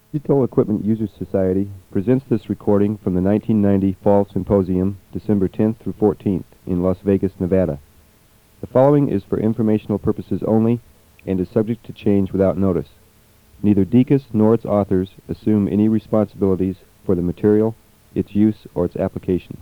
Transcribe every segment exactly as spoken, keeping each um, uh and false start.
Digital Equipment Users Society presents this recording from the nineteen ninety Fall Symposium, December tenth through fourteenth, in Las Vegas, Nevada. The following is for informational purposes only and is subject to change without notice. Neither D C U S nor its authors assume any responsibilities for the material, its use, or its applications.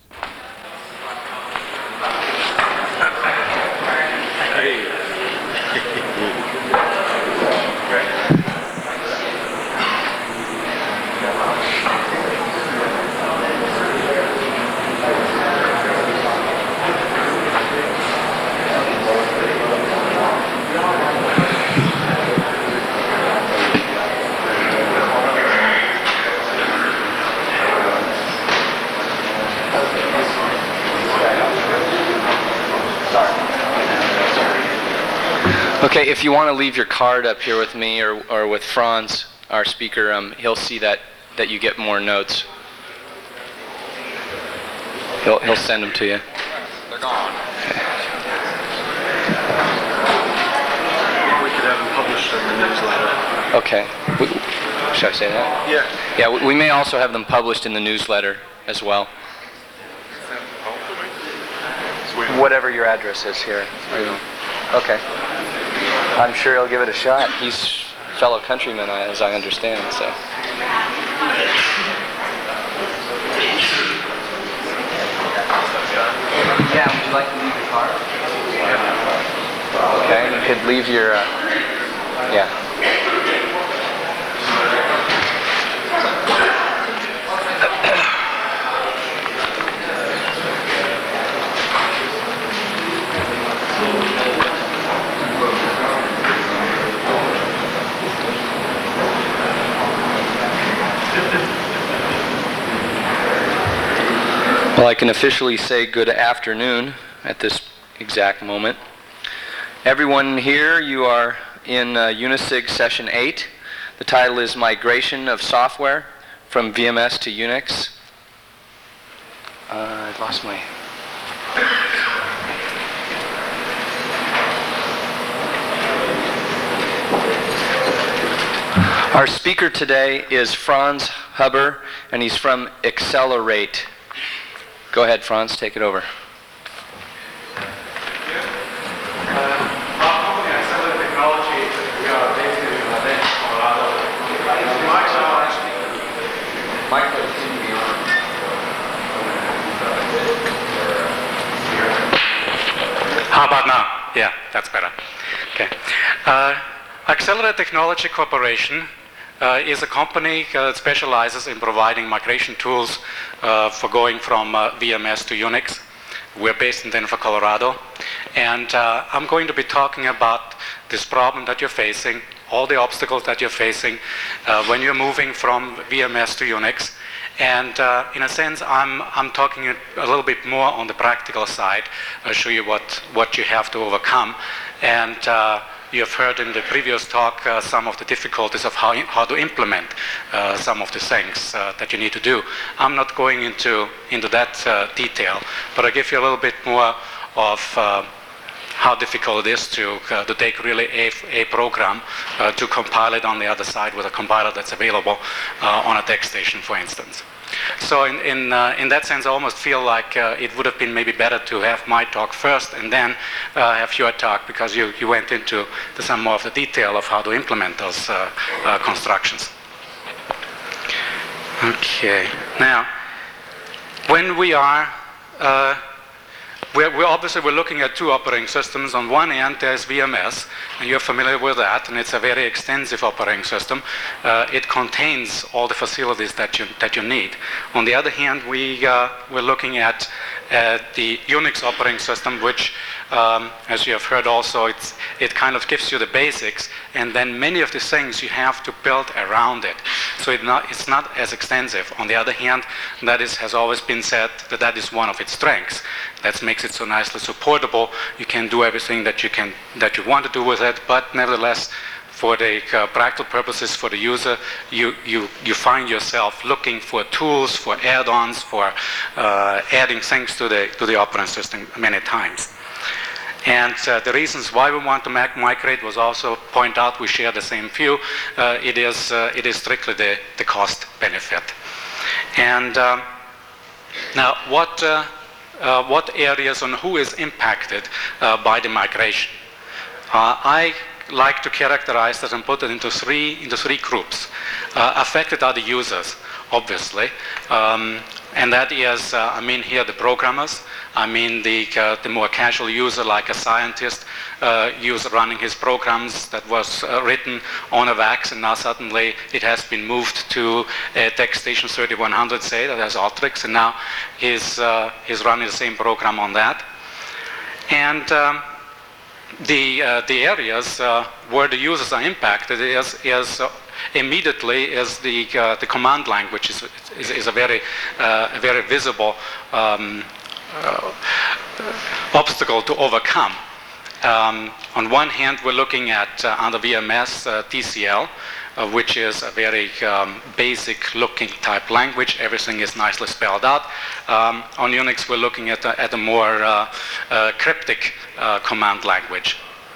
Okay, if you want to leave your card up here with me or, or with Franz, our speaker, um, he'll see that, that you get more notes. He'll, he'll send them to you. They're gone. Okay. We could have them published in the newsletter. Okay. We, should I say that? Yeah. Yeah, we, we may also have them published in the newsletter as well. Sweet. Whatever your address is here. Okay. I'm sure he'll give it a shot. He's fellow countryman, as I understand, so. Yeah, would you like to leave your card? Okay, you could leave your, uh, yeah. Well, I can officially say good afternoon at this exact moment. Everyone here, you are in uh, Unisig Session eight. The title is Migration of Software from V M S to Unix. Uh, I lost my... Our speaker today is Franz Huber, and he's from Accelerate. Go ahead, Franz, take it over. How about now? Yeah, that's better. Okay. Uh, Accelerate Technology Corporation uh, is a company uh, that specializes in providing migration tools uh, for going from uh, V M S to Unix. We're based in Denver, Colorado. And uh, I'm going to be talking about this problem that you're facing, all the obstacles that you're facing uh, when you're moving from V M S to Unix. And uh, in a sense, I'm, I'm talking a, a little bit more on the practical side. I'll show you what, what you have to overcome. And uh, you have heard in the previous talk uh, some of the difficulties of how, how to implement uh, some of the things uh, that you need to do. I'm not going into, into that uh, detail, but I'll give you a little bit more of uh, how difficult it is to, uh, to take really a, a program uh, to compile it on the other side with a compiler that's available uh, on a TechStation, for instance. So in, in, uh, in that sense, I almost feel like uh, it would have been maybe better to have my talk first and then uh, have your talk, because you, you went into to some more of the detail of how to implement those uh, uh, constructions. Okay, now, when we are uh, We're, we're obviously we're looking at two operating systems. On one end, there's V M S, and you're familiar with that, and it's a very extensive operating system. Uh, it contains all the facilities that you that you need. On the other hand, we uh, we're looking at uh, the Unix operating system, which, um, as you have heard, also it's it kind of gives you the basics, and then many of the things you have to build around it. So it not, it's not as extensive. On the other hand, that is has always been said that that is one of its strengths. That makes it so nicely supportable. You can do everything that you can that you want to do with it, but nevertheless, for the uh, practical purposes for the user, you, you, you find yourself looking for tools, for add-ons, for uh, adding things to the, to the operating system many times. And uh, the reasons why we want to migrate was also point out we share the same view. Uh, it is uh, it is strictly the, the cost benefit. And um, now what uh, uh, what areas and who is impacted uh, by the migration? Uh, I like to characterize that and put it into three into three groups. Uh, affected are the users, obviously, um, and that is uh, I mean here the programmers. I mean the, uh, the more casual user, like a scientist, uh, user running his programs that was uh, written on a VAX, and now suddenly it has been moved to a TechStation thirty-one hundred, say, that has Alteryx, and now he's, uh, he's running the same program on that. And um, the, uh, the areas uh, where the users are impacted is, is uh, immediately is the, uh, the command language is, is, is a very, uh, a very visible um, Uh, obstacle to overcome. Um, on one hand, we're looking at uh, under V M S uh, T C L, uh, which is a very um, basic looking type language. Everything is nicely spelled out. Um, on Unix, we're looking at a, at a more uh, uh, cryptic uh, command language.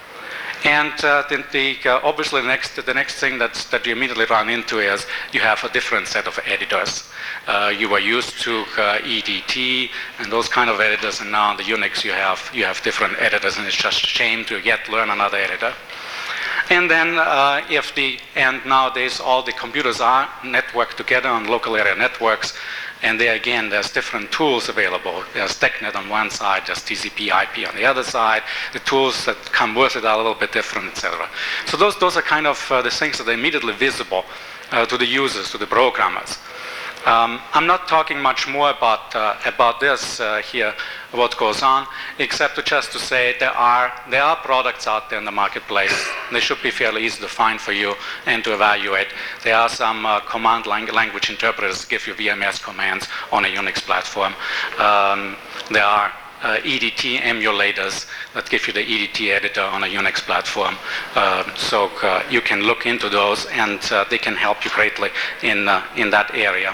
And uh, the, the, uh, obviously the next, the next thing that's, that you immediately run into is you have a different set of editors. Uh, you were used to uh, E D T and those kind of editors, and now on the Unix you have, you have different editors, and it's just a shame to yet learn another editor. And then uh, if the, and nowadays all the computers are networked together on local area networks, and there again, there's different tools available. There's TechNet on one side, there's T C P I P on the other side. The tools that come with it are a little bit different, et cetera. So those, those are kind of uh, the things that are immediately visible uh, to the users, to the programmers. Um, I'm not talking much more about, uh, about this uh, here, what goes on, except to just to say there are, there are products out there in the marketplace. They should be fairly easy to find for you and to evaluate. There are some uh, command lang language interpreters that give you V M S commands on a Unix platform. Um, there are uh, E D T emulators that give you the E D T editor on a Unix platform. Uh, so uh, you can look into those, and uh, they can help you greatly in, uh, in that area.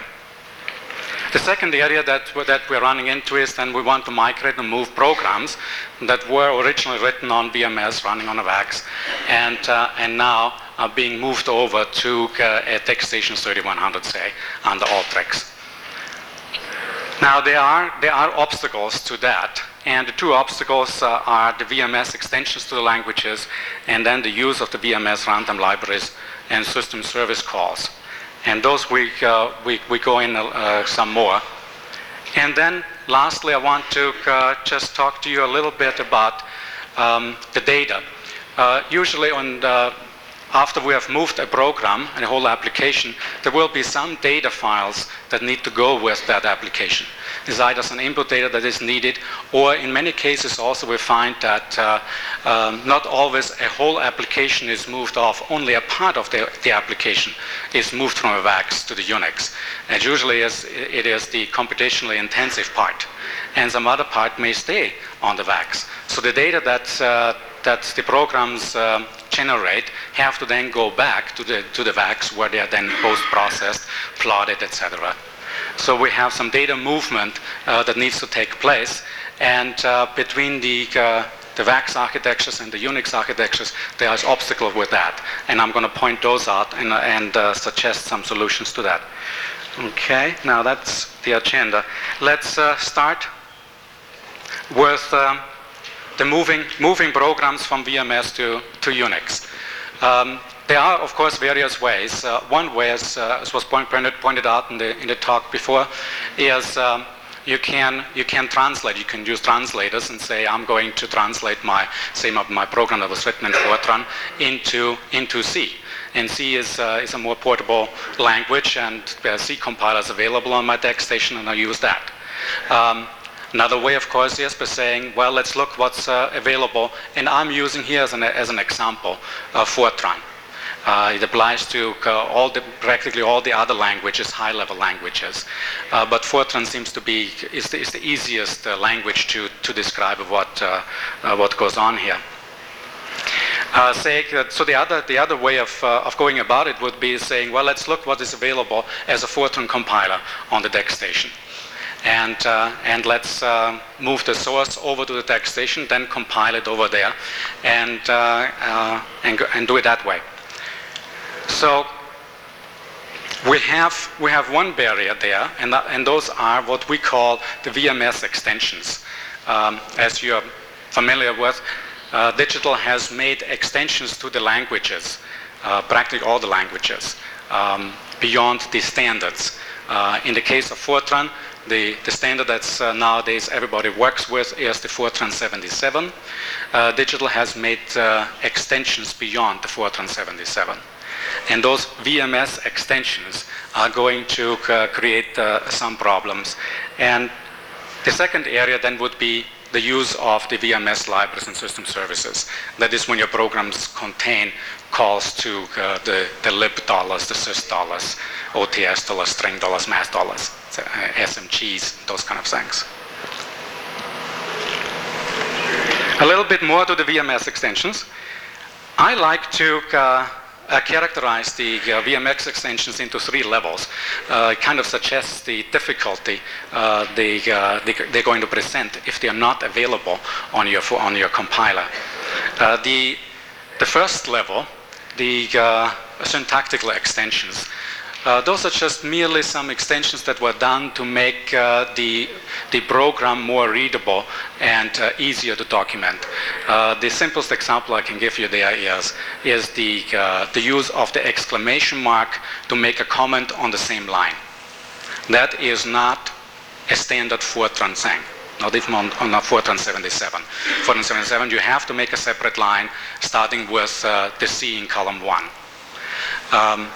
The second area that, that we're running into is then we want to migrate and move programs that were originally written on V M S running on a VAX, and, uh, and now are being moved over to uh, a TechStation thirty-one hundred, say, under Alteryx. Now there are, there are obstacles to that, and the two obstacles uh, are the V M S extensions to the languages, and then the use of the V M S runtime libraries and system service calls. And those we, uh, we, we go in uh, some more. And then lastly, I want to uh, just talk to you a little bit about um, the data. Uh, usually on the, after we have moved a program and a whole application, there will be some data files that need to go with that application. There's either some input data that is needed, or in many cases also we find that uh, um, not always a whole application is moved off, only a part of the, the application is moved from a VAX to the Unix. And usually is, it is the computationally intensive part, and some other part may stay on the VAX. So the data that, uh, that the programs um, generate have to then go back to the, to the VAX, where they are then post-processed, plotted, et cetera. So we have some data movement uh, that needs to take place, and uh, between the, uh, the VAX architectures and the Unix architectures, there is obstacle with that, and I'm going to point those out and, uh, and uh, suggest some solutions to that. Okay, now that's the agenda. Let's uh, start with uh, the moving, moving programs from V M S to, to Unix. Um, There are, of course, various ways. Uh, one way, as, uh, as was point, pointed out in the, in the talk before, is um, you can you can translate. You can use translators and say, I'm going to translate my say my, my program that was written in Fortran into into C. And C is uh, is a more portable language, and there are C compilers available on my TechStation, and I use that. Um, Another way, of course, is by saying, well, let's look what's uh, available, and I'm using here as an as an example uh, Fortran. Uh, it applies to uh, all the, practically all the other languages, high-level languages. Uh, but Fortran seems to be is the, is the easiest uh, language to to describe what uh, uh, what goes on here. Uh, say, uh, so the other the other way of uh, of going about it would be saying, well, let's look what is available as a Fortran compiler on the TechStation. and, uh, and let's uh, move the source over to the text station, then compile it over there, and, uh, uh, and, go, and do it that way. So we have, we have one barrier there, and, that, and those are what we call the V M S extensions. Um, as you're familiar with, uh, Digital has made extensions to the languages, uh, practically all the languages, um, beyond the standards. Uh, in the case of Fortran, the, the standard that uh, nowadays everybody works with is the Fortran seventy-seven. Uh, Digital has made uh, extensions beyond the Fortran seventy-seven. And those V M S extensions are going to uh, create uh, some problems. And the second area then would be the use of the V M S libraries and system services. That is when your programs contain calls to uh, the, the lib dollars, the sys dollars, O T S dollars, string dollars, math dollars, so, uh, S M Gs, those kind of things. A little bit more to the V M S extensions. I like to uh, Uh, characterize the uh, V M S extensions into three levels. Uh, it kind of suggests the difficulty uh, they, uh, they, they're going to present if they are not available on your, on your compiler. Uh, the, the first level, the uh, syntactical extensions, Uh, those are just merely some extensions that were done to make uh, the, the program more readable and uh, easier to document. Uh, the simplest example I can give you there is, is the, uh, the use of the exclamation mark to make a comment on the same line. That is not a standard Fortran thing, not even on, on a Fortran seventy-seven. Fortran seventy-seven, you have to make a separate line starting with uh, the C in column one. Um,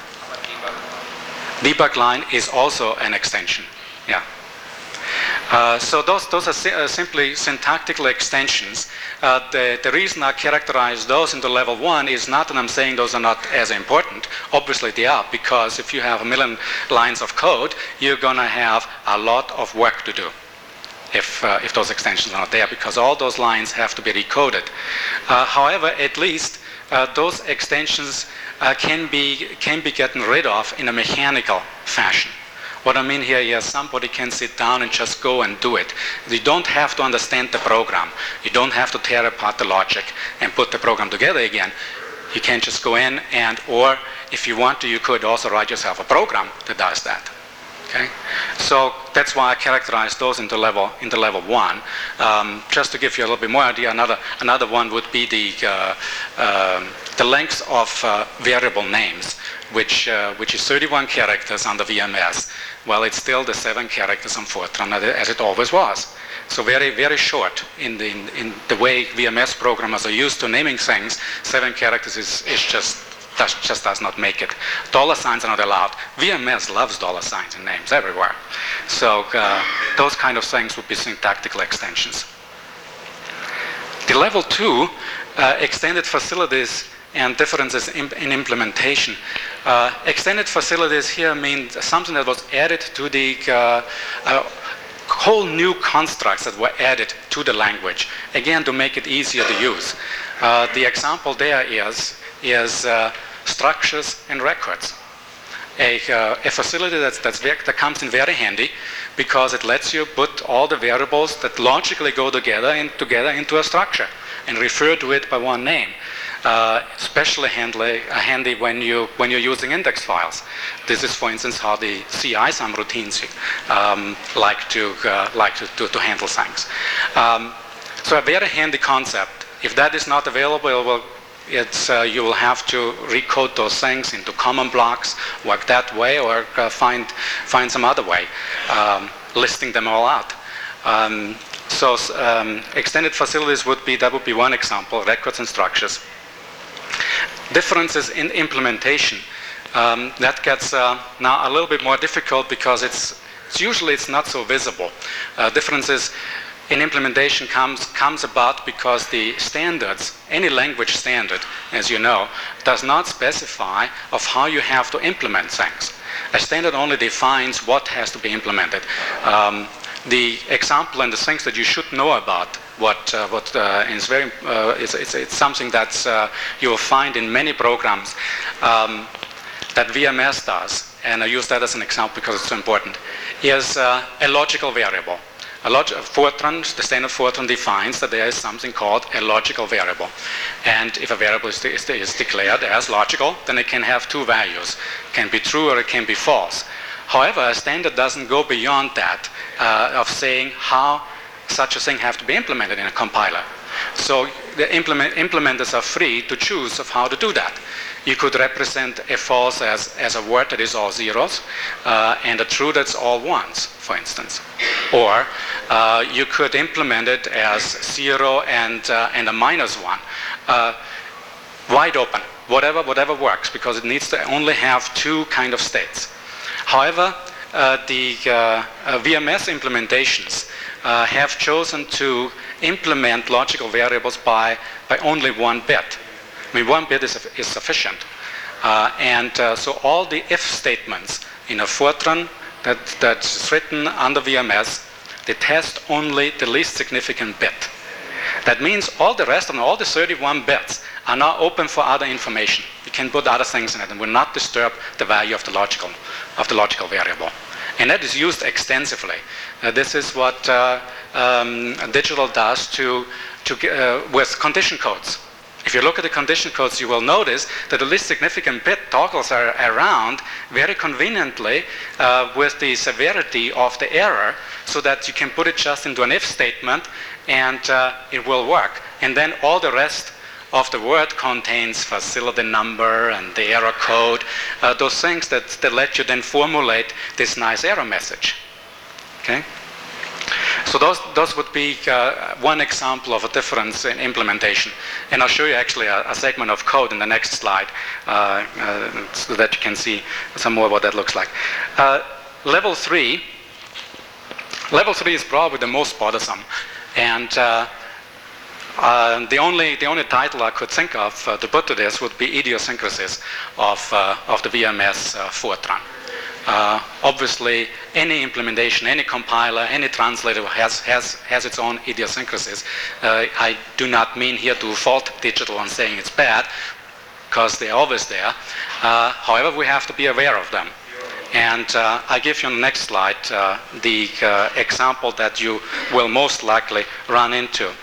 Debug line is also an extension. Yeah. Uh, so those, those are si uh, simply syntactical extensions. Uh, the, the reason I characterize those into level one is not that I'm saying those are not as important. Obviously they are, because if you have a million lines of code, you're going to have a lot of work to do if, uh, if those extensions are not there, because all those lines have to be recoded. Uh, however, at least uh, those extensions Uh, can be can be gotten rid of in a mechanical fashion. What I mean here is somebody can sit down and just go and do it. You don't have to understand the program. You don't have to tear apart the logic and put the program together again. You can just go in and, or if you want to, you could also write yourself a program that does that. Okay? So that's why I characterize those into level into level one. Um, just to give you a little bit more idea, another another one would be the uh, uh, the length of uh, variable names, which uh, which is thirty-one characters under V M S. Well, it's still the seven characters on Fortran as it always was. So very very short in the in, in the way V M S programmers are used to naming things. Seven characters is is just. That just does not make it. Dollar signs are not allowed. V M S loves dollar signs in names everywhere. So uh, those kind of things would be syntactical extensions. The level two, uh, extended facilities and differences in, in implementation. Uh, extended facilities here mean something that was added to the uh, uh, whole new constructs that were added to the language, again to make it easier to use. Uh, the example there is is uh, structures and records. A, uh, a facility that's, that's very, that comes in very handy because it lets you put all the variables that logically go together, in, together into a structure and refer to it by one name. Uh, especially handy, uh, handy when, you, when you're using index files. This is, for instance, how the C I S A M routines um, like, to, uh, like to, to, to handle things. Um, so a very handy concept. If that is not available, well, It's, uh, you will have to recode those things into common blocks, work that way, or uh, find, find some other way, um, listing them all out. Um, so um, extended facilities would be, that would be one example, records and structures. Differences in implementation. Um, that gets uh, now a little bit more difficult because it's, it's usually it's not so visible. Uh, differences in implementation comes, comes about because the standards, any language standard, as you know, does not specify of how you have to implement things. A standard only defines what has to be implemented. Um, the example and the things that you should know about what, uh, what uh, is very, uh, it's, it's, it's something that uh, you will find in many programs um, that V M S does and I use that as an example because it's so important, is uh, a logical variable. A log Fortran, the standard Fortran defines that there is something called a logical variable. And if a variable is, de is, de is declared as logical, then it can have two values. It can be true or it can be false. However, a standard doesn't go beyond that uh, of saying how such a thing have to be implemented in a compiler. So the implement implementers are free to choose of how to do that. You could represent a false as, as a word that is all zeros, uh, and a true that's all ones, for instance. Or uh, you could implement it as zero and, uh, and a minus one. Uh, wide open, whatever, whatever works, because it needs to only have two kind of states. However, uh, the uh, uh, V M S implementations uh, have chosen to implement logical variables by, by only one bit. I mean, one bit is, is sufficient. Uh, and uh, so all the if statements in a Fortran that, that's written under V M S, they test only the least significant bit. That means all the rest of them, all the thirty-one bits, are now open for other information. You can put other things in it and will not disturb the value of the logical, of the logical variable. And that is used extensively. Uh, this is what uh, um, digital does to, to, uh, with condition codes. If you look at the condition codes, you will notice that the least significant bit toggles are around very conveniently uh, with the severity of the error, so that you can put it just into an if statement and uh, it will work. And then all the rest of the word contains facility number and the error code, uh, those things that, that let you then formulate this nice error message. Okay? So those, those would be uh, one example of a difference in implementation. And I'll show you actually a, a segment of code in the next slide uh, uh, so that you can see some more what that looks like. Uh, level three, level three is probably the most bothersome. And uh, uh, the, only, the only title I could think of uh, to put to this would be idiosyncrasies of, uh, of the V M S uh, Fortran. Uh, obviously, any implementation, any compiler, any translator has, has, has its own idiosyncrasies. Uh, I do not mean here to fault digital and saying it's bad, because they're always there. Uh, however, we have to be aware of them. And uh, I give you on the next slide uh, the uh, example that you will most likely run into.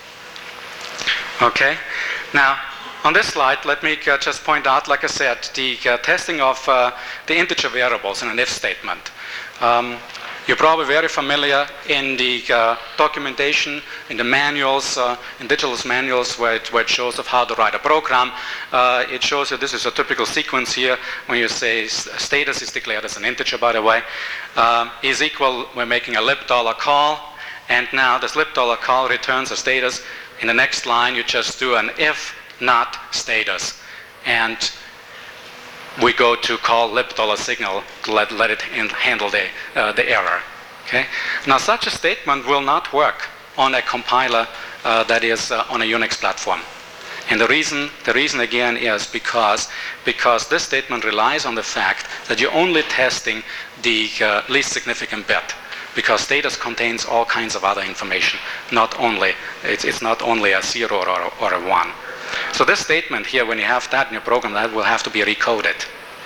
Okay? Now, on this slide, let me uh, just point out, like I said, the uh, testing of uh, the integer variables in an if statement. Um, you're probably very familiar in the uh, documentation, in the manuals, uh, in Digital's manuals, where it, where it shows of how to write a program. Uh, it shows you this is a typical sequence here when you say status is declared as an integer, by the way, uh, is equal, we're making a lib dollar call, and now this lib dollar call returns a status. In the next line, you just do an if not status, and we go to call lib dollar signal to let, let it in, handle the, uh, the error. Okay? Now, such a statement will not work on a compiler uh, that is uh, on a Unix platform. And the reason, the reason again is because, because this statement relies on the fact that you're only testing the uh, least significant bit, because status contains all kinds of other information, not only, it's, it's not only a zero or, or a one. So this statement here, when you have that in your program, that will have to be recoded.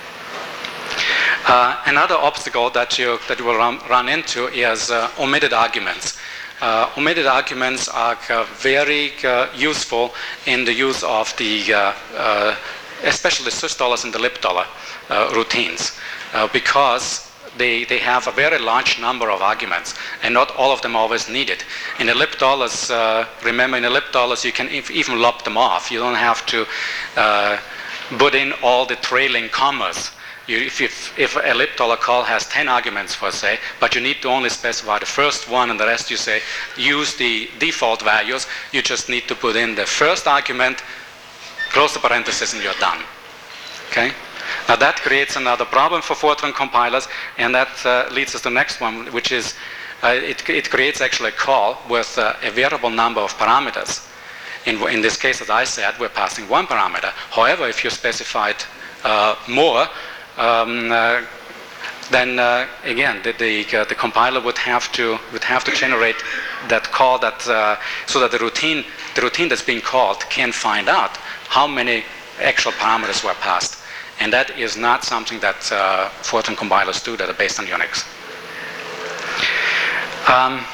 Uh, another obstacle that you, that you will run, run into is uh, omitted arguments. Uh, omitted arguments are uh, very uh, useful in the use of the, uh, uh, especially sysdollars and the libdollar uh, routines, uh, because They, they have a very large number of arguments, and not all of them are always needed. In the libdollars, uh, remember, in the libdollars, you can if, even lop them off. You don't have to uh, put in all the trailing commas. You, if, if, if a libdollar call has ten arguments, per se, but you need to only specify the first one, and the rest you say, use the default values, you just need to put in the first argument, close the parenthesis, and you're done. Okay? Now that creates another problem for Fortran compilers, and that uh, leads us to the next one, which is uh, it, it creates actually a call with uh, a variable number of parameters. In, in this case, as I said, we're passing one parameter. However, if you specified uh, more, um, uh, then uh, again, the, the, uh, the compiler would have to would have to generate that call that uh, so that the routine the routine that's being called can find out how many actual parameters were passed. And that is not something that uh, Fortran compilers do that are based on Unix. Um,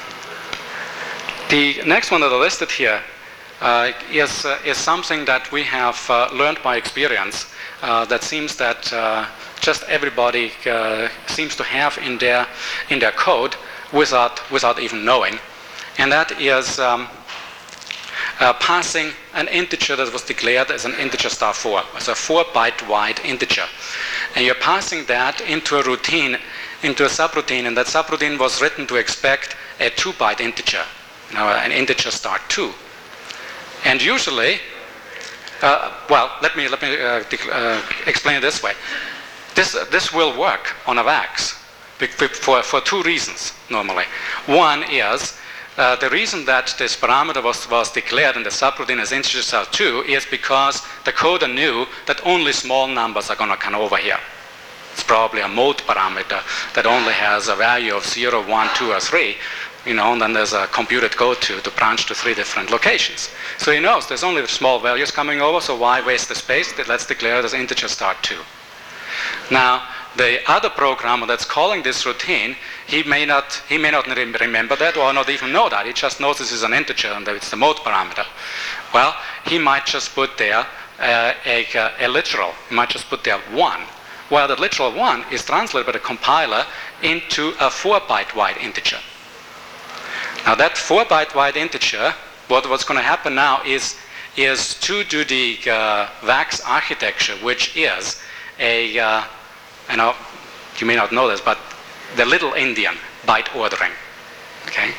the next one that are listed here uh, is, uh, is something that we have uh, learned by experience uh, that seems that uh, just everybody uh, seems to have in their, in their code without, without even knowing. And that is um, uh, passing an integer that was declared as an integer star four, as a four byte wide integer. And you're passing that into a routine, into a subroutine, and that subroutine was written to expect a two byte integer, you know, an integer star two. And usually, uh, well, let me, let me uh, uh, explain it this way. This, uh, this will work on a VAX for, for two reasons, normally. One is, uh, the reason that this parameter was, was declared in the subroutine as integer star two is because the coder knew that only small numbers are going to come over here. It's probably a mode parameter that only has a value of zero, one, two, or three. You know, and then there's a computed code to, to branch to three different locations. So he knows there's only small values coming over, so why waste the space? Let's declare it as integer star two. Now, the other programmer that's calling this routine, he may not, he may not remember that or not even know that. He just knows this is an integer and that it's the mode parameter. Well, he might just put there uh, a, a literal. He might just put there one. Well, that literal one is translated by the compiler into a four byte wide integer. Now that four byte wide integer, what, what's going to happen now is, is to do the uh, VAX architecture, which is a, uh, you know, you may not know this, but the little Indian byte ordering, okay,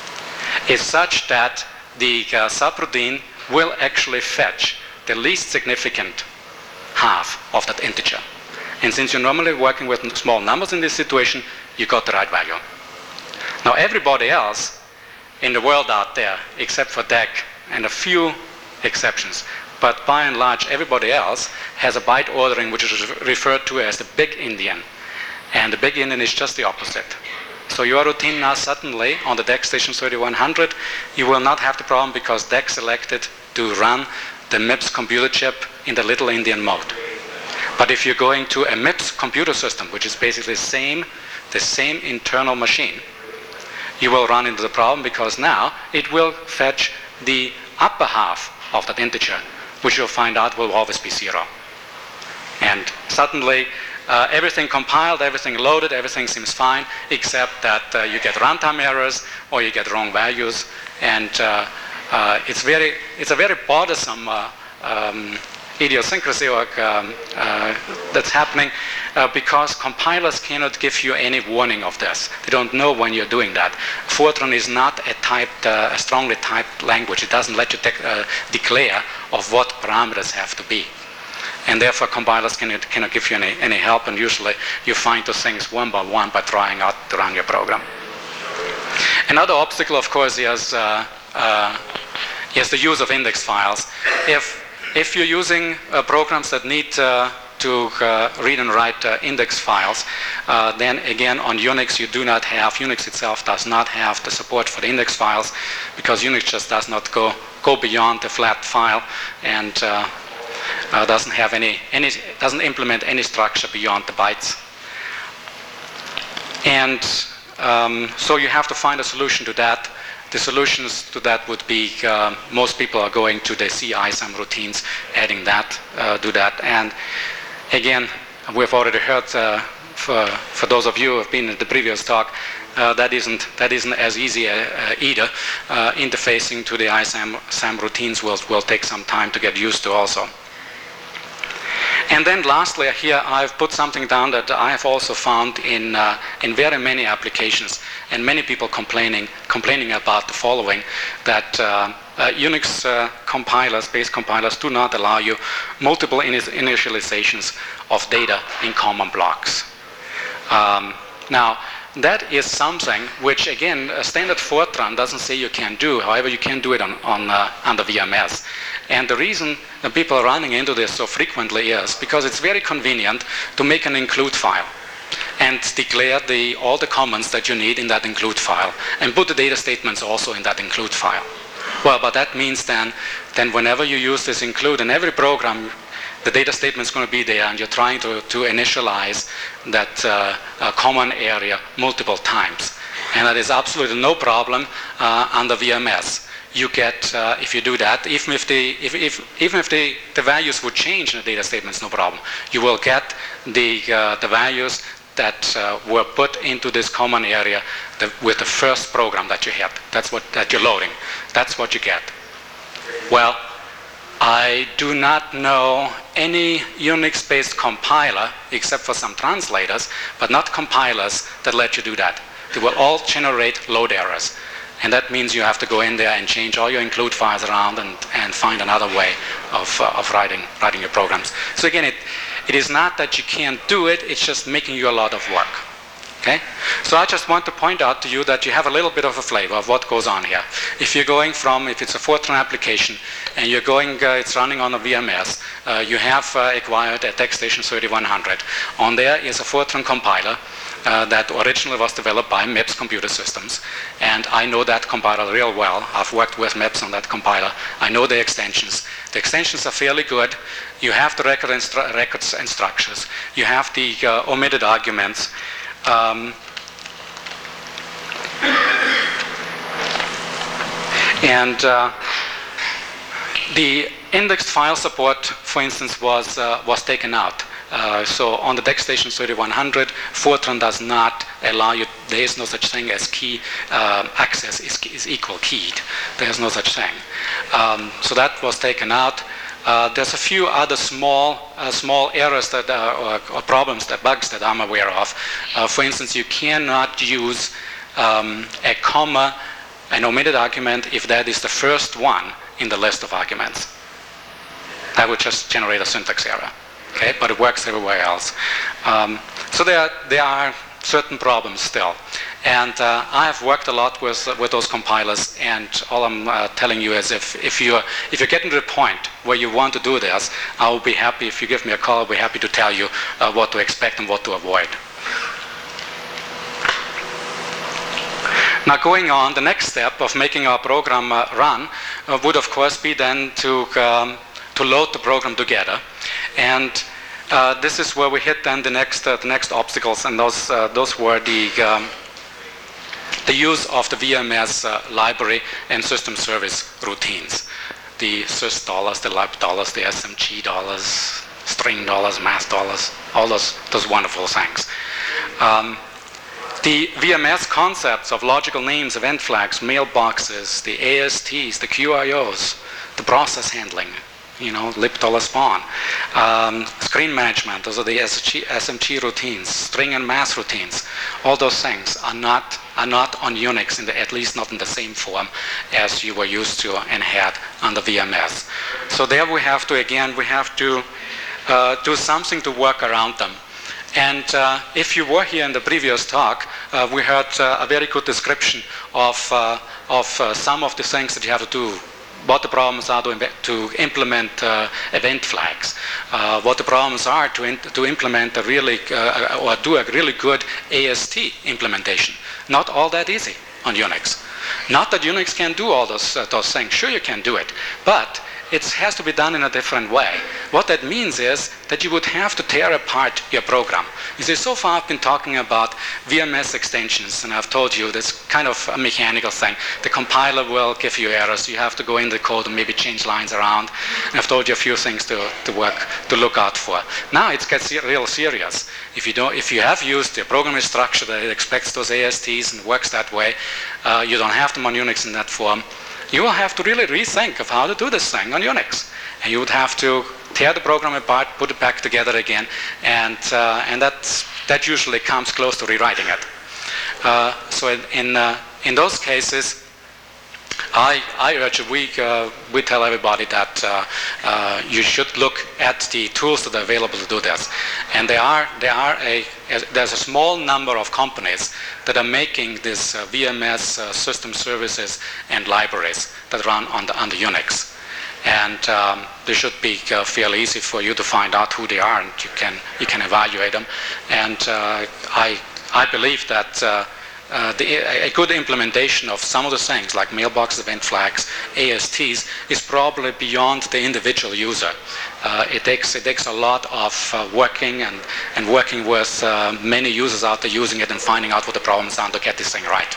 is such that the uh, subroutine will actually fetch the least significant half of that integer. And since you're normally working with small numbers in this situation, you got the right value. Now everybody else in the world out there, except for D E C and a few exceptions, but by and large, everybody else has a byte ordering which is referred to as the big Indian. And the big Indian is just the opposite. So your routine now suddenly on the D E C station thirty-one hundred, you will not have the problem because D E C selected to run the MIPS computer chip in the little Indian mode. But if you're going to a MIPS computer system, which is basically the same, the same internal machine, you will run into the problem because now it will fetch the upper half of that integer, which you'll find out will always be zero. And suddenly, uh, everything compiled, everything loaded, everything seems fine, except that uh, you get runtime errors or you get wrong values, and uh, uh, it's very, it's a very bothersome uh, um, idiosyncrasy or, um, uh, that's happening uh, because compilers cannot give you any warning of this. They don't know when you're doing that. Fortran is not a typed, uh, a strongly typed language. It doesn't let you uh, declare of what parameters have to be. And therefore compilers cannot, cannot give you any, any help, and usually you find those things one by one by trying out to run your program. Another obstacle, of course, is, uh, uh, is the use of index files. If If you're using uh, programs that need uh, to uh, read and write uh, index files, uh, then again on Unix you do not have, Unix itself does not have the support for the index files because Unix just does not go, go beyond the flat file and uh, uh, doesn't have any, any, doesn't implement any structure beyond the bytes. And um, so you have to find a solution to that. The solutions to that would be uh, most people are going to the C I S A M routines, adding that, uh, do that. And again, we've already heard uh, for, for those of you who have been at the previous talk, uh, that isn't that isn't as easy uh, either. Uh, interfacing to the I S A M, S A M routines will, will take some time to get used to also. And then lastly, here I've put something down that I have also found in, uh, in very many applications, and many people complaining, complaining about the following, that uh, uh, Unix uh, compilers, base compilers, do not allow you multiple initializations of data in common blocks. Um, now, that is something which, again, a standard Fortran doesn't say you can do. However, you can do it on, on uh, under V M S. And the reason that people are running into this so frequently is because it's very convenient to make an include file and declare the, all the comments that you need in that include file and put the data statements also in that include file. Well, but that means then, then whenever you use this include in every program, the data statement is going to be there, and you're trying to, to initialize that uh, uh, common area multiple times. And that is absolutely no problem uh, under V M S. You get, uh, if you do that, even if, the, if, if, even if the, the values would change in the data statements, no problem. You will get the, uh, the values that uh, were put into this common area the, with the first program that you hit. That's what that you're loading. That's what you get. Well, I do not know any Unix-based compiler, except for some translators, but not compilers that let you do that. They will all generate load errors. And that means you have to go in there and change all your include files around and, and find another way of, uh, of writing, writing your programs. So again, it, it is not that you can't do it, it's just making you a lot of work. Okay? So I just want to point out to you that you have a little bit of a flavor of what goes on here. If you're going from, if it's a Fortran application, and you're going, uh, it's running on a V M S, uh, you have uh, acquired a TechStation thirty-one hundred. On there is a Fortran compiler uh, that originally was developed by MIPS Computer Systems. And I know that compiler real well. I've worked with MIPS on that compiler. I know the extensions. The extensions are fairly good. You have the record instru records and structures. You have the uh, omitted arguments. Um, and uh, the indexed file support, for instance, was uh, was taken out. Uh, so on the TechStation thirty-one hundred, Fortran does not allow you. There is no such thing as key uh, access is, is equal keyed. There is no such thing. Um, so that was taken out. Uh, there's a few other small, uh, small errors that uh, or, or problems, that bugs that I'm aware of. Uh, for instance, you cannot use um, a comma, an omitted argument, if that is the first one in the list of arguments. That would just generate a syntax error. Okay, but it works everywhere else. Um, so there, there are certain problems still. And uh, I have worked a lot with, uh, with those compilers, and all I'm uh, telling you is if, if, you're, if you're getting to the point where you want to do this, I will be happy, if you give me a call, I'll be happy to tell you uh, what to expect and what to avoid. Now going on, the next step of making our program uh, run uh, would of course be then to, um, to load the program together. And uh, this is where we hit then the next, uh, the next obstacles, and those, uh, those were the, um, the use of the V M S uh, library and system service routines. The sys dollars, the lib dollars, the S M G dollars, string dollars, mass dollars, all those, those wonderful things. Um, the V M S concepts of logical names, event flags, mailboxes, the A S Ts, the Q I Os, the process handling, you know, lib dollar spawn, um, screen management, those are the S M G routines, string and mass routines. All those things are not are not on Unix, in the, at least not in the same form as you were used to and had on the V M S. So there we have to, again, we have to uh, do something to work around them. And uh, if you were here in the previous talk, uh, we heard uh, a very good description of, uh, of uh, some of the things that you have to do. What the problems are to, to implement uh, event flags, uh, what the problems are to, in, to implement a really, uh, or do a really good A S T implementation. Not all that easy on Unix. Not that Unix can do all those, uh, those things. Sure, you can do it, but it has to be done in a different way. What that means is that you would have to tear apart your program. You see, so far I've been talking about V M S extensions, and I've told you this kind of a mechanical thing. The compiler will give you errors. You have to go in the code and maybe change lines around. And I've told you a few things to, to work, to look out for. Now it gets real serious. If you don't, if you have used a programming structure that it expects those A S Ts and works that way, uh, you don't have them on Unix in that form. You will have to really rethink of how to do this thing on Unix. And you would have to tear the program apart, put it back together again, and, uh, and that's, that usually comes close to rewriting it. Uh, so in, in, uh, in those cases, I, I urge, we, uh, we tell everybody that uh, uh, you should look at the tools that are available to do this. And there are, there are a, there's a small number of companies that are making this uh, V M S uh, system services and libraries that run on the, on the Unix. And um, they should be uh, fairly easy for you to find out who they are, and you can, you can evaluate them. And uh, I, I believe that uh, uh, the, a good implementation of some of the things like mailbox event flags, A S Ts, is probably beyond the individual user. Uh, it takes it takes a lot of uh, working and and working with uh, many users out there using it and finding out what the problems are to get this thing right.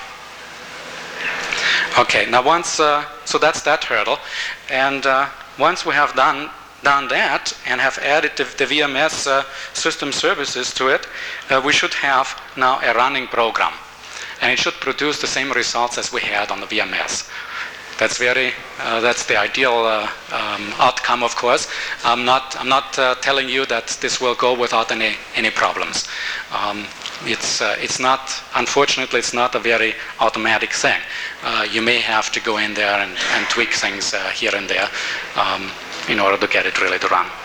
Okay, now once uh, so that's that hurdle, and uh, once we have done done that and have added the, the V M S uh, system services to it, uh, we should have now a running program. And it should produce the same results as we had on the V M S. That's very, uh, that's the ideal uh, um, outcome, of course. I'm not, I'm not uh, telling you that this will go without any, any problems. Um, it's, uh, it's not, unfortunately, it's not a very automatic thing. Uh, you may have to go in there and, and tweak things uh, here and there um, in order to get it really to run.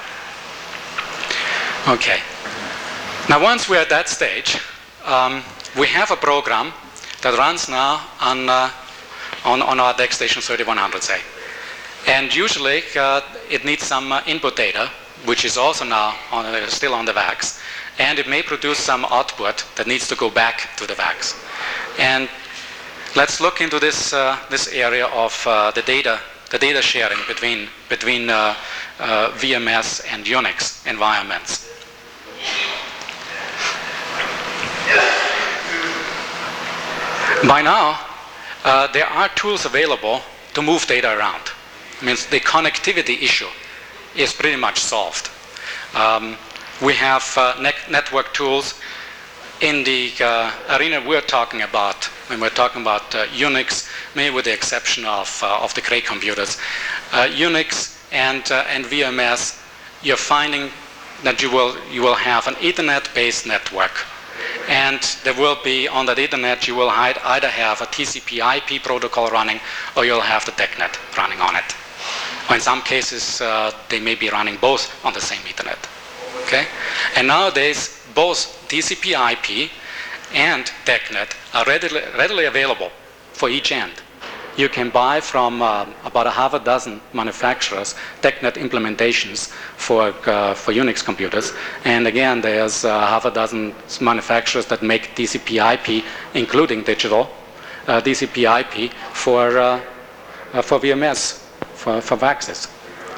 Okay. Now, once we're at that stage, um, we have a program that runs now on, uh, on, on our DECstation thirty-one hundred, say. And usually uh, it needs some uh, input data, which is also now on, uh, still on the VAX. And it may produce some output that needs to go back to the VAX. And let's look into this, uh, this area of uh, the data, the data sharing between, between uh, uh, V M S and Unix environments. By now, uh, there are tools available to move data around. It means the connectivity issue is pretty much solved. Um, we have uh, ne network tools in the uh, arena we're talking about, when we're talking about uh, Unix, maybe with the exception of, uh, of the Cray computers. Uh, Unix and, uh, and V M S, you're finding that you will, you will have an Ethernet-based network. And there will be, on that Ethernet, you will either have a T C P I P protocol running, or you'll have the DECnet running on it. Or in some cases, uh, they may be running both on the same Ethernet. Okay? And nowadays, both T C P I P and DECnet are readily, readily available for each end. You can buy from uh, about a half a dozen manufacturers DECnet implementations for, uh, for Unix computers. And again, there's uh, half a dozen manufacturers that make T C P I P, including digital uh, T C P I P for, uh, uh, for V M S, for, for VAXes.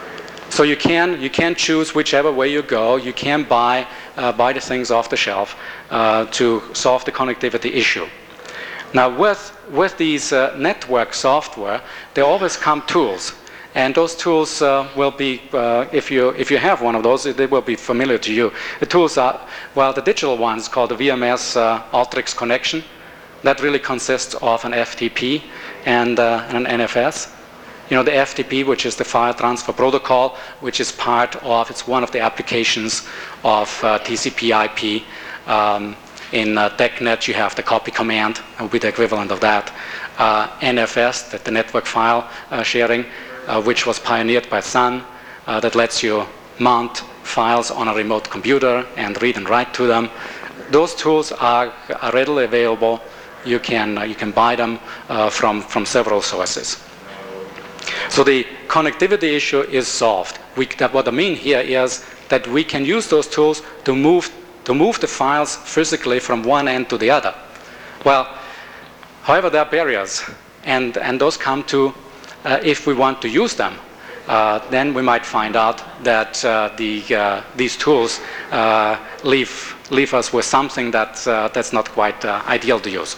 So you can, you can choose whichever way you go. You can buy, uh, buy the things off the shelf uh, to solve the connectivity issue. Now, with, with these uh, network software, there always come tools. And those tools uh, will be, uh, if, you, if you have one of those, they will be familiar to you. The tools are, well, the digital ones called the V M S uh, Alteryx connection. That really consists of an F T P and, uh, and an N F S. You know, the F T P, which is the file transfer protocol, which is part of, it's one of the applications of uh, T C P I P. Um, In uh, DECnet, you have the copy command, uh, with the equivalent of that. Uh, N F S, that the network file uh, sharing, uh, which was pioneered by Sun, uh, that lets you mount files on a remote computer and read and write to them. Those tools are, are readily available. You can, uh, you can buy them uh, from, from several sources. So the connectivity issue is solved. We, that what I mean here is that we can use those tools to move to move the files physically from one end to the other. Well, however, there are barriers, and, and those come to, uh, if we want to use them, uh, then we might find out that uh, the, uh, these tools uh, leave, leave us with something that, uh, that's not quite uh, ideal to use.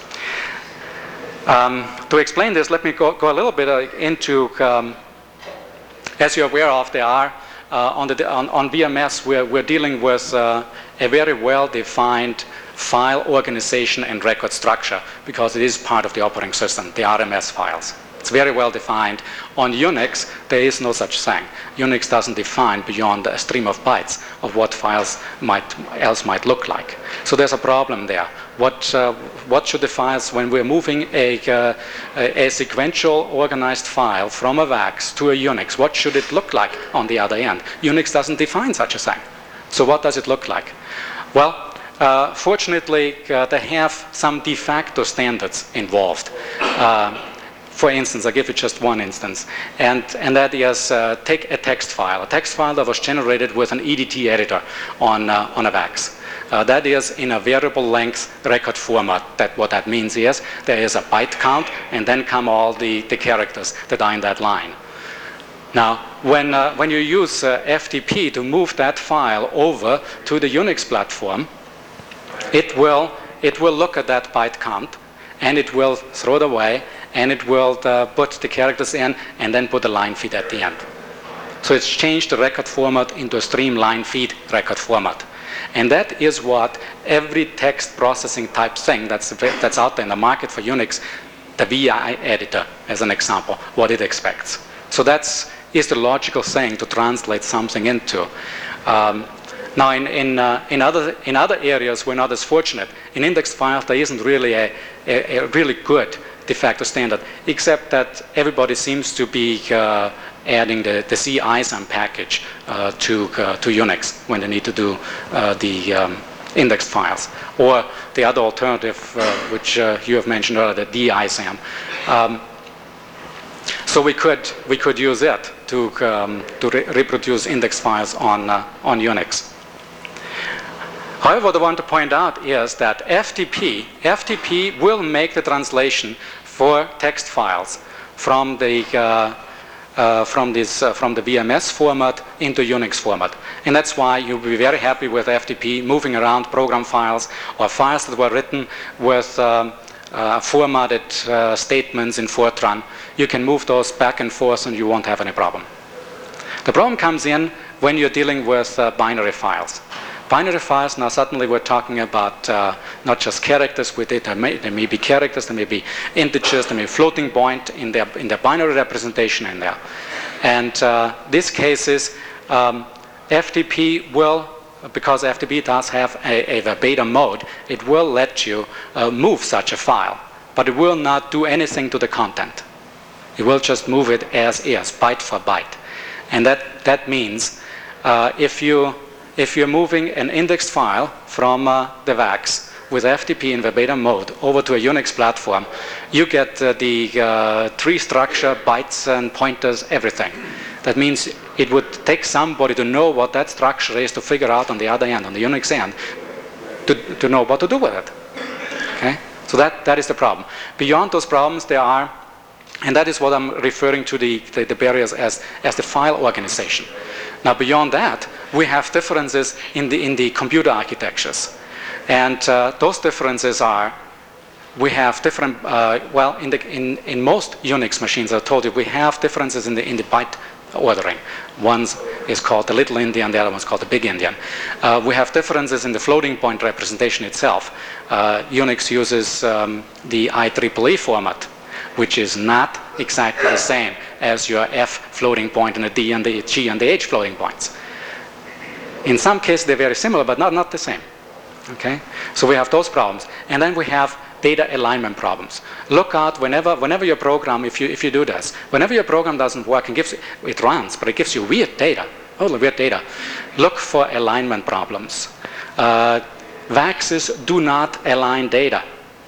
Um, to explain this, let me go, go a little bit uh, into, um, as you're aware of, there are Uh, on, the, on, on V M S, we're, we're dealing with uh, a very well-defined file organization and record structure, because it is part of the operating system, the R M S files. It's very well defined. On Unix, there is no such thing. Unix doesn't define beyond a stream of bytes of what files might, else might look like. So there's a problem there. What, uh, what should the files, when we're moving a, uh, a, a sequential organized file from a VAX to a Unix, what should it look like on the other end? Unix doesn't define such a thing. So what does it look like? Well, uh, fortunately, uh, they have some de facto standards involved. Uh, For instance, I'll give you just one instance, and, and that is uh, take a text file, a text file that was generated with an E D T editor on, uh, on a VAX. Uh, that is in a variable length record format. That what that means is there is a byte count, and then come all the, the characters that are in that line. Now, when, uh, when you use uh, F T P to move that file over to the Unix platform, it will, it will look at that byte count, and it will throw it away, and it will uh, put the characters in, and then put a line feed at the end. So it's changed the record format into a stream line feed record format. And that is what every text processing type thing that's, that's out there in the market for Unix, the V I editor, as an example, what it expects. So that's is the logical thing to translate something into. Um, now, in, in, uh, in, other, in other areas, we're not as fortunate. In indexed files, there isn't really a, a, a really good de facto standard, except that everybody seems to be uh, adding the, the C I S A M package uh, to, uh, to Unix when they need to do uh, the um, indexed files. Or the other alternative, uh, which uh, you have mentioned earlier, the D I S A M. Um, so we could, we could use it to, um, to re reproduce index files on, uh, on Unix. However, what I want to point out is that F T P, F T P will make the translation for text files from the, uh, uh, from, this, uh, from the V M S format into Unix format. And that's why you'll be very happy with F T P moving around program files or files that were written with um, uh, formatted uh, statements in Fortran. You can move those back and forth and you won't have any problem. The problem comes in when you're dealing with uh, binary files. Binary files, now suddenly we're talking about uh, not just characters with it. There may, there may be characters, there may be integers, there may be floating point in their, in their binary representation in there. And uh, these cases, um, F T P will, because F T P does have a, a verbatim mode, it will let you uh, move such a file, but it will not do anything to the content. It will just move it as is, byte for byte. And that, that means uh, if you If you're moving an indexed file from uh, the V A X with F T P in verbatim mode over to a Unix platform, you get uh, the uh, tree structure, bytes and pointers, everything. That means it would take somebody to know what that structure is to figure out on the other end, on the Unix end, to, to know what to do with it. Okay? So that, that is the problem. Beyond those problems, there are, and that is what I'm referring to the, the, the barriers as, as the file organization. Now, beyond that, we have differences in the, in the computer architectures. And uh, those differences are, we have different, uh, well, in, the, in, in most Unix machines, I told you, we have differences in the, in the byte ordering. One is called the little endian, the other one is called the big endian. Uh, we have differences in the floating point representation itself. Uh, Unix uses um, the I triple E format, which is not exactly the same as your F floating point and the D and the G and the H floating points. In some cases, they're very similar, but not, not the same. Okay? So we have those problems. And then we have data alignment problems. Look out whenever, whenever your program, if you, if you do this, whenever your program doesn't work and gives, it runs, but it gives you weird data, oh, weird data, look for alignment problems. Uh, V A Xs do not align data.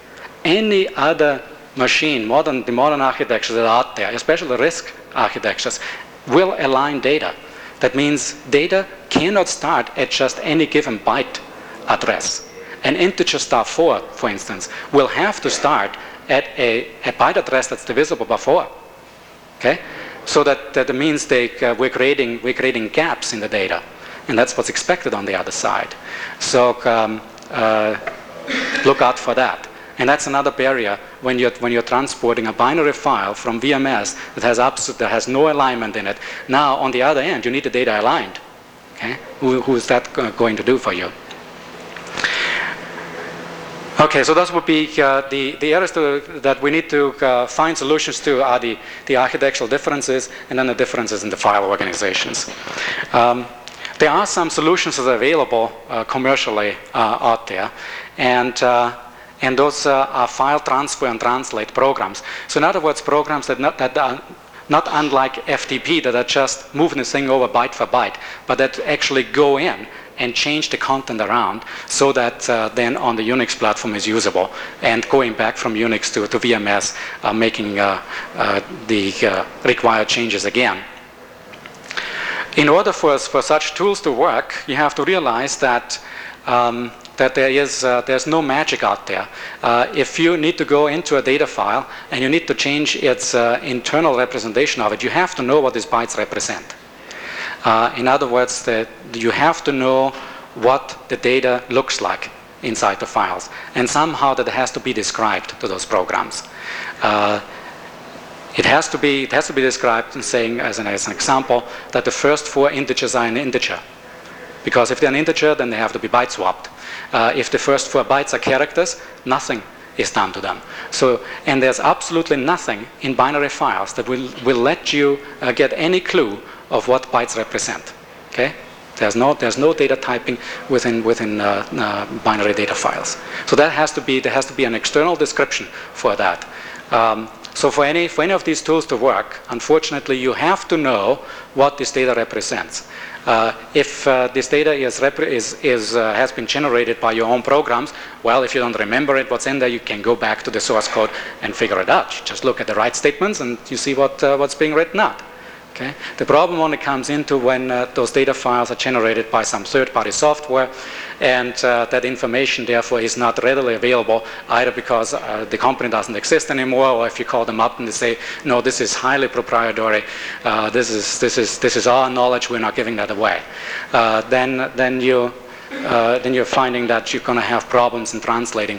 Any other machine, modern, the modern architectures that are out there, especially the RISC architectures, will align data. That means data cannot start at just any given byte address. An integer star four, for instance, will have to start at a, a byte address that's divisible by four. Okay? So that, that means they, uh, we're, creating, we're creating gaps in the data. And that's what's expected on the other side. So um, uh, look out for that. And that's another barrier when you're, when you're transporting a binary file from V M S that has, absolute, that has no alignment in it. Now, on the other end, you need the data aligned. Okay? Who, who is that going to do for you? Okay, so those would be uh, the, the areas to, that we need to uh, find solutions to are the, the architectural differences and then the differences in the file organizations. Um, there are some solutions that are available uh, commercially uh, out there. And uh, And those uh, are file transfer and translate programs. So in other words, programs that, not, that are not unlike F T P, that are just moving the thing over byte for byte, but that actually go in and change the content around so that uh, then on the Unix platform is usable. And going back from Unix to, to V M S, uh, making uh, uh, the uh, required changes again. In order for, for such tools to work, you have to realize that um, that there is uh, there's no magic out there. Uh, if you need to go into a data file and you need to change its uh, internal representation of it, you have to know what these bytes represent. Uh, in other words, the, you have to know what the data looks like inside the files, and somehow that has to be described to those programs. Uh, it has to be it has to be described in saying, as an, as an example, that the first four integers are an integer, because if they're an integer, then they have to be byte swapped. Uh, if the first four bytes are characters, nothing is done to them. So, and there's absolutely nothing in binary files that will will let you uh, get any clue of what bytes represent. Okay. There's no, there's no data typing within, within uh, uh, binary data files. So that has to be, there has to be an external description for that. Um, so for any, for any of these tools to work, unfortunately, you have to know what this data represents. Uh, if uh, this data is, is, is, uh, has been generated by your own programs, well, if you don't remember it, what's in there, you can go back to the source code and figure it out. You just look at the right statements and you see what, uh, what's being written out. Okay. The problem only comes into when uh, those data files are generated by some third-party software, and uh, that information therefore is not readily available, either because uh, the company doesn't exist anymore, or if you call them up and they say, no, this is highly proprietary, uh, this is this is this is our knowledge, we're not giving that away. Uh, then then you uh, then you're finding that you're going to have problems in translating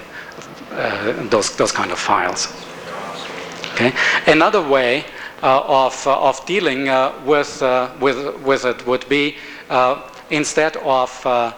uh, those those kind of files. Okay. Another way Uh, of, uh, of dealing uh, with, uh, with, with it would be uh, instead of uh,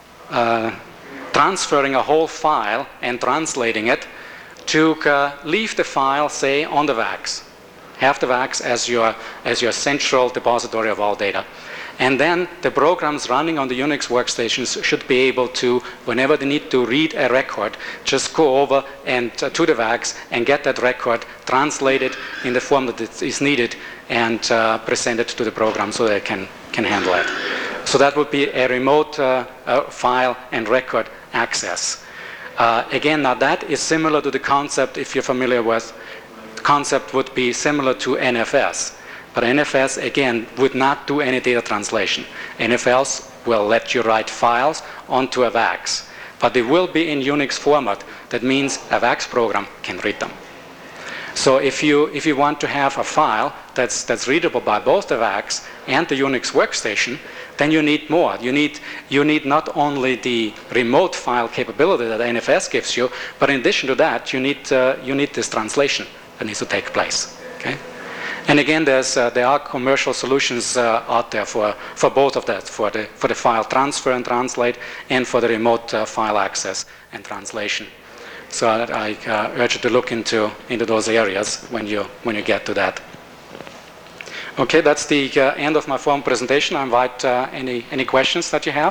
uh, transferring a whole file and translating it, to uh, leave the file, say, on the VAX. Have the VAX as your, as your central depository of all data. And then the programs running on the Unix workstations should be able to, whenever they need to read a record, just go over and uh, to the VAX and get that record translated in the form that it is needed and uh, present it to the program so they can, can handle it. So that would be a remote uh, uh, file and record access. Uh, again, now that is similar to the concept, if you're familiar with, the concept would be similar to N F S. But N F S, again, would not do any data translation. N F S will let you write files onto a VAX. But they will be in Unix format. That means a VAX program can read them. So if you, if you want to have a file that's, that's readable by both the VAX and the Unix workstation, then you need more. You need, you need not only the remote file capability that N F S gives you, but in addition to that, you need, uh, you need this translation that needs to take place. Okay? And again, there's, uh, there are commercial solutions uh, out there for, for both of that, for the, for the file transfer and translate, and for the remote uh, file access and translation. So I, I uh, urge you to look into, into those areas when you, when you get to that. Okay, that's the uh, end of my formal presentation. I invite uh, any, any questions that you have.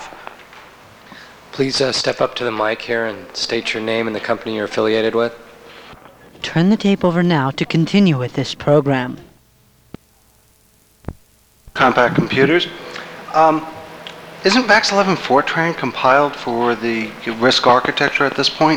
Please uh, step up to the mic here and state your name and the company you're affiliated with. Turn the tape over now to continue with this program. Compact computers. Um, isn't VAX eleven Fortran compiled for the RISC architecture at this point?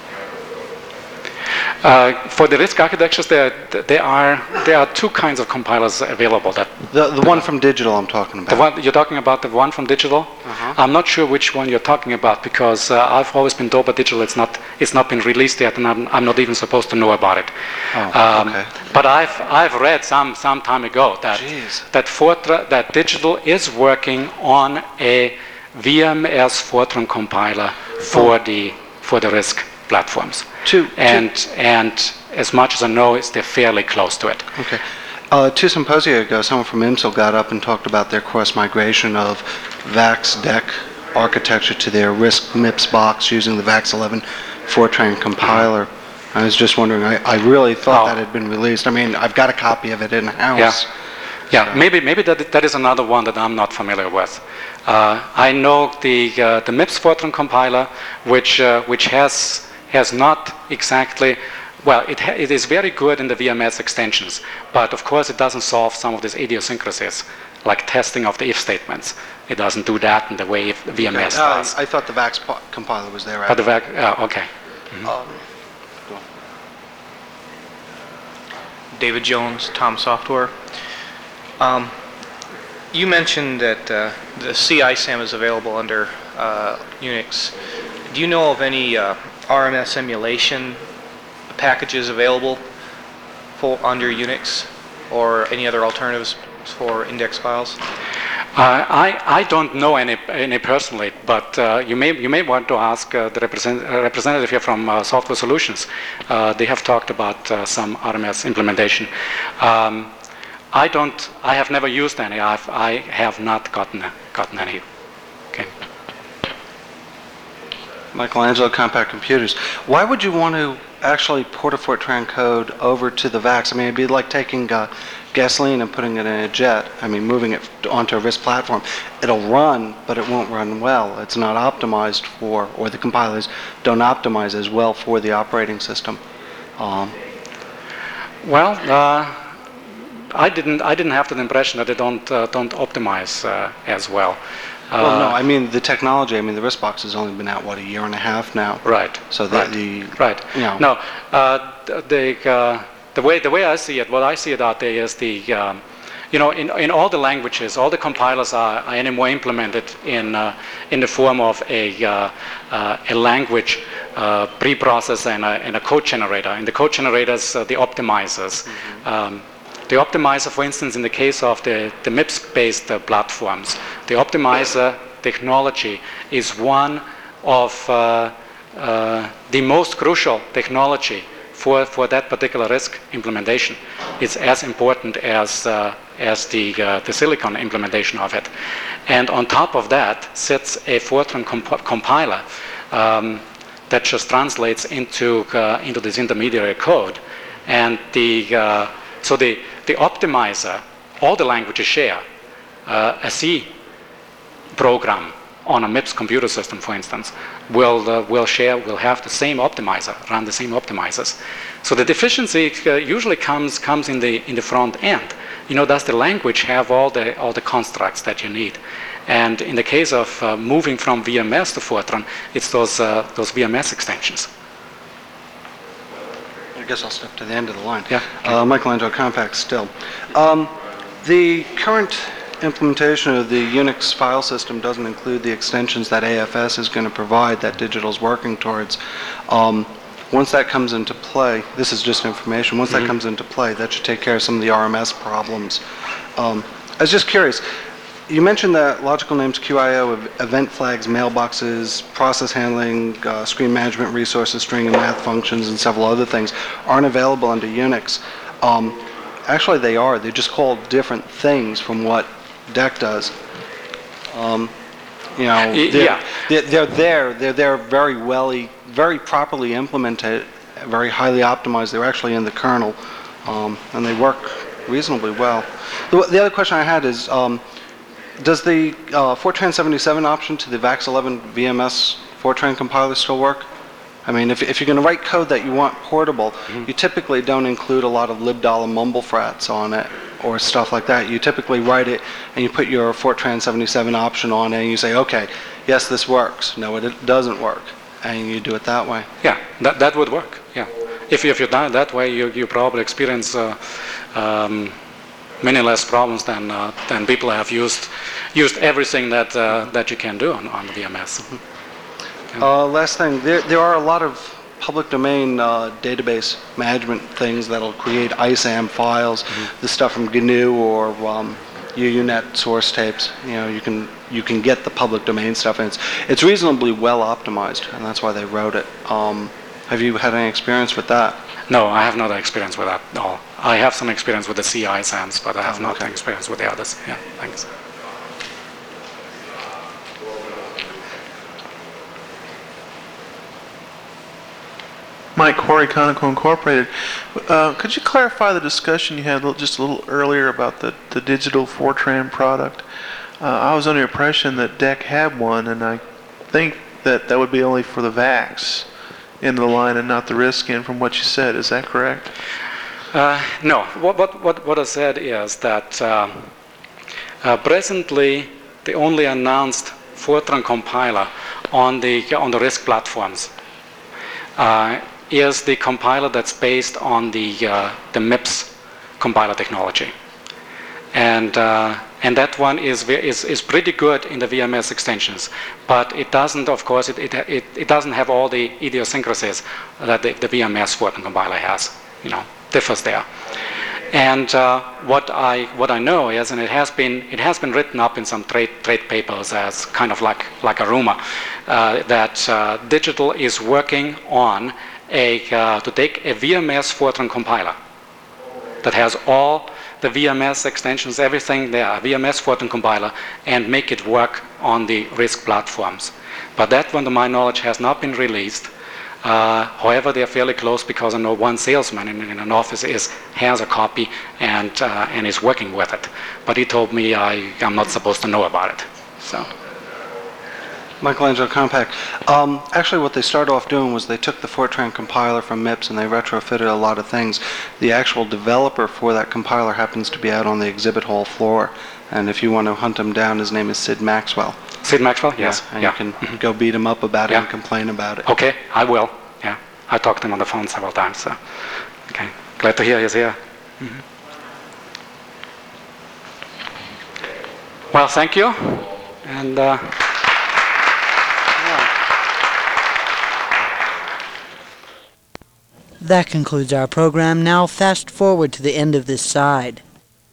Uh, for the RISC architectures, there, there, are, there are two kinds of compilers available. That The, the one from Digital I'm talking about. the one, you're talking about the one from Digital? Uh-huh. I'm not sure which one you're talking about, because uh, I've always been told by Digital it's not, it's not been released yet, and I'm, I'm not even supposed to know about it. Oh, um, okay. But I've, I've read some, some time ago that, Jeez. that, Fortran, that Digital is working on a V M S Fortran compiler for, Oh. the, for the RISC platforms. Two, and and as much as I know, it's they're fairly close to it. Okay. Uh, two symposia ago, someone from IMSL got up and talked about their cross migration of VAX D E C architecture to their RISC MIPS box using the VAX eleven Fortran compiler. I was just wondering, I, I really thought Oh. that had been released. I mean, I've got a copy of it in house. Yeah. Yeah, maybe maybe that that is another one that I'm not familiar with. Uh, I know the uh, the MIPS Fortran compiler, which uh, which has has not exactly, well, it ha it is very good in the V M S extensions, but of course it doesn't solve some of these idiosyncrasies, like testing of the if statements. It doesn't do that in the way V M S Uh, does. I thought the VAX po- compiler was there. But the vac uh, okay. Um, David Jones, Tom Software. Um, you mentioned that uh, the C I SAM is available under uh, Unix. do you know of any uh, R M S emulation packages available for under Unix or any other alternatives for index files? Uh, I, I don't know any, any personally, but uh, you may you may want to ask uh, the represent, uh, representative here from uh, Software Solutions. Uh, they have talked about uh, some R M S implementation. Um, I don't. I have never used any. I've, I have not gotten gotten any. Okay. Michelangelo Compact Computers. Why would you want to actually port a Fortran code over to the VAX? I mean, it'd be like taking uh, gasoline and putting it in a jet. I mean, moving it onto a RISC platform. It'll run, but it won't run well. It's not optimized for, or the compilers don't optimize as well for the operating system. Um, well, uh, I didn't. I didn't have the impression that they don't uh, don't optimize uh, as well. Uh, well, no, I mean the technology. I mean the RISC-BOX has only been out what a year and a half now. Right. So the, right. the right. You know. No, uh, the uh, the way the way I see it, what I see it out there is the, um, you know, in in all the languages, all the compilers are, are anymore implemented in uh, in the form of a uh, uh, a language uh, preprocessor and a, and a code generator. In the code generators, uh, the optimizers. Mm-hmm. um, The optimizer, for instance, in the case of the, the MIPS-based uh, platforms, the optimizer technology is one of uh, uh, the most crucial technology for, for that particular RISC implementation. It's as important as, uh, as the, uh, the silicon implementation of it. And on top of that sits a Fortran comp- compiler um, that just translates into, uh, into this intermediary code. And the uh, So the, the optimizer, all the languages share. Uh, a C program on a MIPS computer system, for instance, will uh, will share, will have the same optimizer, run the same optimizers. So the deficiency uh, usually comes comes in the in the front end. You know, does the language have all the all the constructs that you need? And in the case of uh, moving from V M S to Fortran, it's those uh, those V M S extensions. I guess I'll step to the end of the line. Yeah. Uh, Michelangelo Compact still. Um, the current implementation of the Unix file system doesn't include the extensions that A F S is going to provide that Digital's working towards. Um, once that comes into play, this is just information, once mm-hmm. that comes into play, that should take care of some of the R M S problems. Um, I was just curious, you mentioned that logical names, Q I O, event flags, mailboxes, process handling, uh, screen management resources, string and math functions, and several other things aren't available under Unix. Um, actually, they are. They're just called different things from what D E C does. Um, you know, they're, yeah. they're, they're there. They're there very well, very properly implemented, very highly optimized. They're actually in the kernel, um, and they work reasonably well. The, the other question I had is, um, does the uh, Fortran seventy-seven option to the VAX eleven V M S Fortran compiler still work? I mean, if, if you're going to write code that you want portable, mm-hmm. you typically don't include a lot of libdal and mumblefrats on it or stuff like that. You typically write it and you put your Fortran seventy-seven option on it and you say, okay, yes, this works. No, it doesn't work. And you do it that way. Yeah, that, that would work, yeah. If, if you've done it that way, you, you probably experience uh, um, many less problems than uh, than people have used used everything that uh, that you can do on, on V M S. Mm-hmm. Yeah. Uh, last thing, there there are a lot of public domain uh, database management things that'll create I SAM files. Mm-hmm. The stuff from G N U or um, U U net source tapes. You know, you can you can get the public domain stuff, and it's it's reasonably well optimized, and that's why they wrote it. Um, have you had any experience with that? No, I have not experience with that at all. I have some experience with the C I SAMs, but I have oh, not okay. experience with the others. Yeah, thanks. Mike Corey, Conoco Incorporated. Uh, could you clarify the discussion you had just a little earlier about the, the digital Fortran product? Uh, I was under the impression that D E C had one, and I think that that would be only for the VAX end of the line and not the RISC end from what you said. Is that correct? Uh, no. What, what, what, what I said is that um, uh, presently the only announced Fortran compiler on the, on the RISC platforms uh, is the compiler that's based on the, uh, the MIPS compiler technology. And uh, And that one is, ve- is, is pretty good in the V M S extensions. But it doesn't, of course, it, it, it, it doesn't have all the idiosyncrasies that the, the V M S Fortran compiler has. You know, differs there. And uh, what I what I know is, and it has been it has been written up in some trade trade papers as kind of like like a rumor, uh, that uh, Digital is working on a uh, to take a V M S Fortran compiler that has all the V M S extensions, everything there, a V M S Fortran compiler, and make it work on the RISC platforms. But that one, to my knowledge, has not been released. Uh, however, they are fairly close because I know one salesman in, in an office is has a copy and uh, and is working with it. But he told me I I'm not supposed to know about it. So. Michelangelo Compact. Um, actually, what they started off doing was they took the Fortran compiler from M I P S and they retrofitted a lot of things. The actual developer for that compiler happens to be out on the exhibit hall floor. And if you want to hunt him down, his name is Sid Maxwell. Sid Maxwell? Yes. Yeah, and yeah. you can Mm-hmm. go beat him up about it Yeah. and complain about it. Okay, I will. Yeah, I talked to him on the phone several times. So, okay, glad to hear he's here. Mm-hmm. Well, thank you, and. Uh, That concludes our program. Now fast forward to the end of this side.